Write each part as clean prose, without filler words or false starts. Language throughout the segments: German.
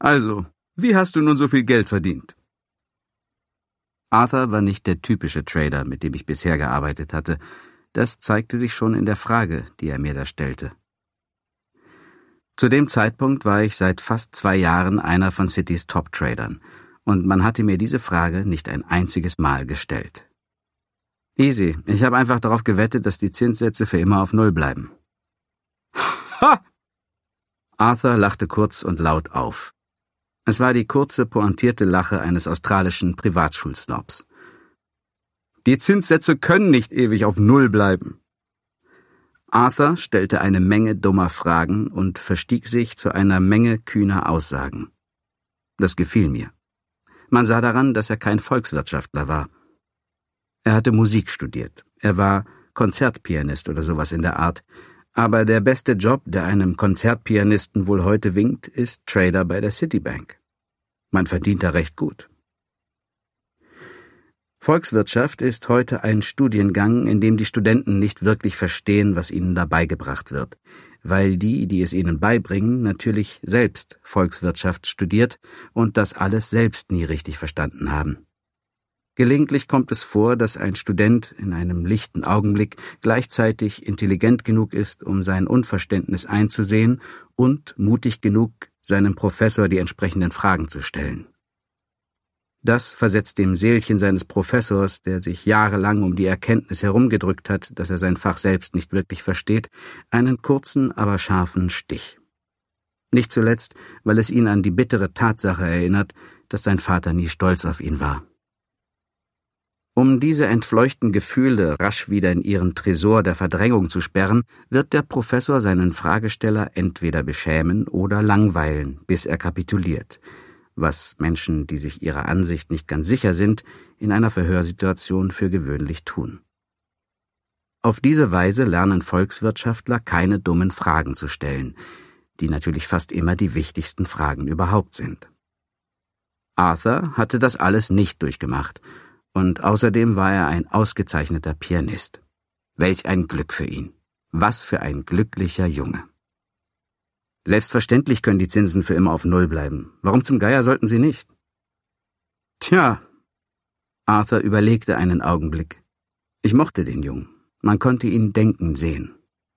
Also, wie hast du nun so viel Geld verdient? Arthur war nicht der typische Trader, mit dem ich bisher gearbeitet hatte. Das zeigte sich schon in der Frage, die er mir da stellte. Zu dem Zeitpunkt war ich seit fast 2 Jahren einer von Citys Top-Tradern, und man hatte mir diese Frage nicht ein einziges Mal gestellt. Easy, ich habe einfach darauf gewettet, dass die Zinssätze für immer auf Null bleiben. Ha! Arthur lachte kurz und laut auf. Es war die kurze, pointierte Lache eines australischen Privatschulsnobs. Die Zinssätze können nicht ewig auf Null bleiben. Arthur stellte eine Menge dummer Fragen und verstieg sich zu einer Menge kühner Aussagen. Das gefiel mir. Man sah daran, dass er kein Volkswirtschaftler war. Er hatte Musik studiert. Er war Konzertpianist oder sowas in der Art. Aber der beste Job, der einem Konzertpianisten wohl heute winkt, ist Trader bei der Citibank. Man verdient da recht gut. Volkswirtschaft ist heute ein Studiengang, in dem die Studenten nicht wirklich verstehen, was ihnen da beigebracht wird, weil die es ihnen beibringen, natürlich selbst Volkswirtschaft studiert und das alles selbst nie richtig verstanden haben. Gelegentlich kommt es vor, dass ein Student in einem lichten Augenblick gleichzeitig intelligent genug ist, um sein Unverständnis einzusehen und mutig genug, seinem Professor die entsprechenden Fragen zu stellen. Das versetzt dem Seelchen seines Professors, der sich jahrelang um die Erkenntnis herumgedrückt hat, dass er sein Fach selbst nicht wirklich versteht, einen kurzen, aber scharfen Stich. Nicht zuletzt, weil es ihn an die bittere Tatsache erinnert, dass sein Vater nie stolz auf ihn war. Um diese entfleuchten Gefühle rasch wieder in ihren Tresor der Verdrängung zu sperren, wird der Professor seinen Fragesteller entweder beschämen oder langweilen, bis er kapituliert, was Menschen, die sich ihrer Ansicht nicht ganz sicher sind, in einer Verhörsituation für gewöhnlich tun. Auf diese Weise lernen Volkswirtschaftler keine dummen Fragen zu stellen, die natürlich fast immer die wichtigsten Fragen überhaupt sind. Arthur hatte das alles nicht durchgemacht, und außerdem war er ein ausgezeichneter Pianist. Welch ein Glück für ihn. Was für ein glücklicher Junge. Selbstverständlich können die Zinsen für immer auf Null bleiben. Warum zum Geier sollten sie nicht? Tja, Arthur überlegte einen Augenblick. Ich mochte den Jungen. Man konnte ihn denken sehen.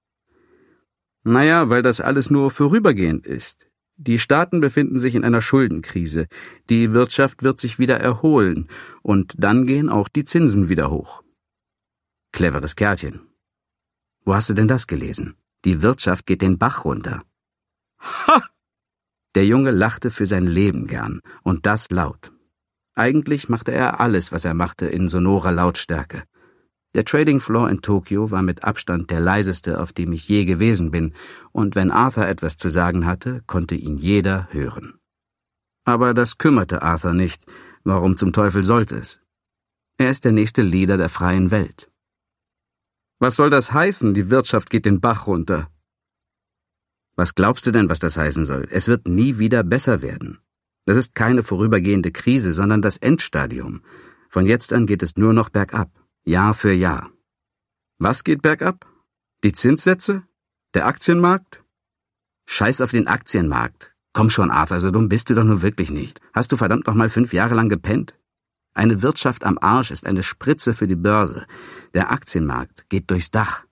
Naja, weil das alles nur vorübergehend ist. Die Staaten befinden sich in einer Schuldenkrise. Die Wirtschaft wird sich wieder erholen. Und dann gehen auch die Zinsen wieder hoch. Cleveres Kerlchen. Wo hast du denn das gelesen? Die Wirtschaft geht den Bach runter. Ha! Der Junge lachte für sein Leben gern, und das laut. Eigentlich machte er alles, was er machte, in sonorer Lautstärke. Der Trading Floor in Tokio war mit Abstand der leiseste, auf dem ich je gewesen bin, und wenn Arthur etwas zu sagen hatte, konnte ihn jeder hören. Aber das kümmerte Arthur nicht. Warum zum Teufel sollte es? Er ist der nächste Leader der freien Welt. Was soll das heißen, die Wirtschaft geht den Bach runter? Was glaubst du denn, was das heißen soll? Es wird nie wieder besser werden. Das ist keine vorübergehende Krise, sondern das Endstadium. Von jetzt an geht es nur noch bergab. Jahr für Jahr. Was geht bergab? Die Zinssätze? Der Aktienmarkt? Scheiß auf den Aktienmarkt. Komm schon, Arthur, so dumm bist du doch nur wirklich nicht. Hast du verdammt noch mal 5 Jahre lang gepennt? Eine Wirtschaft am Arsch ist eine Spritze für die Börse. Der Aktienmarkt geht durchs Dach.